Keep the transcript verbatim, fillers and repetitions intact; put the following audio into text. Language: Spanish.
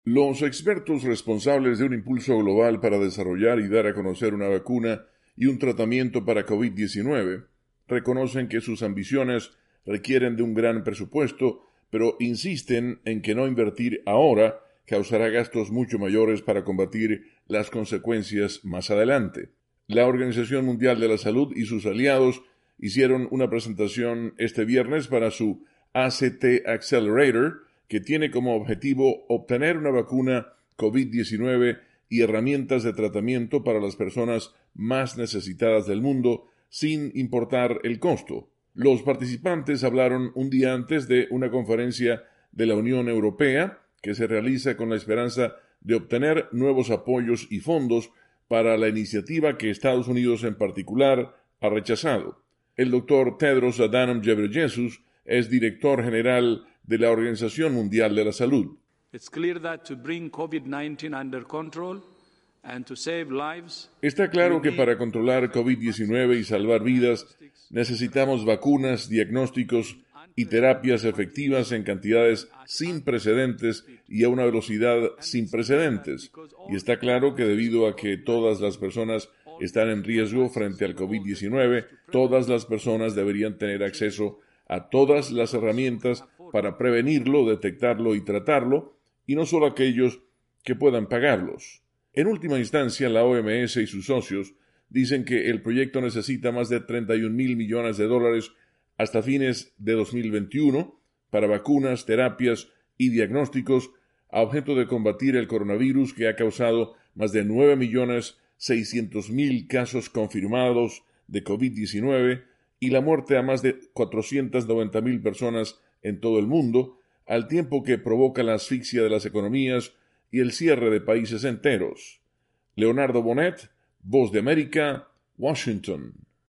Los expertos responsables de un impulso global para desarrollar y dar a conocer una vacuna y un tratamiento para COVID diecinueve reconocen que sus ambiciones requieren de un gran presupuesto, pero insisten en que no invertir ahora causará gastos mucho mayores para combatir las consecuencias más adelante. La Organización Mundial de la Salud y sus aliados hicieron una presentación este viernes para su A C T Accelerator, que tiene como objetivo obtener una vacuna COVID diecinueve y herramientas de tratamiento para las personas más necesitadas del mundo, sin importar el costo. Los participantes hablaron un día antes de una conferencia de la Unión Europea que se realiza con la esperanza de obtener nuevos apoyos y fondos para la iniciativa que Estados Unidos en particular ha rechazado. El doctor Tedros Adhanom Ghebreyesus es director general de la Organización Mundial de la Salud. Está claro que para controlar COVID diecinueve y salvar vidas necesitamos vacunas, diagnósticos y terapias efectivas en cantidades sin precedentes y a una velocidad sin precedentes. Y está claro que debido a que todas las personas están en riesgo frente al COVID diecinueve, todas las personas deberían tener acceso a todas las herramientas para prevenirlo, detectarlo y tratarlo, y no solo aquellos que puedan pagarlos. En última instancia, la O M S y sus socios dicen que el proyecto necesita más de treinta y un mil millones de dólares hasta fines de dos mil veintiuno para vacunas, terapias y diagnósticos a objeto de combatir el coronavirus, que ha causado más de nueve millones seiscientos mil casos confirmados de COVID diecinueve y la muerte a más de cuatrocientas noventa mil personas en todo el mundo, al tiempo que provoca la asfixia de las economías y el cierre de países enteros. Leonardo Bonet, Voz de América, Washington.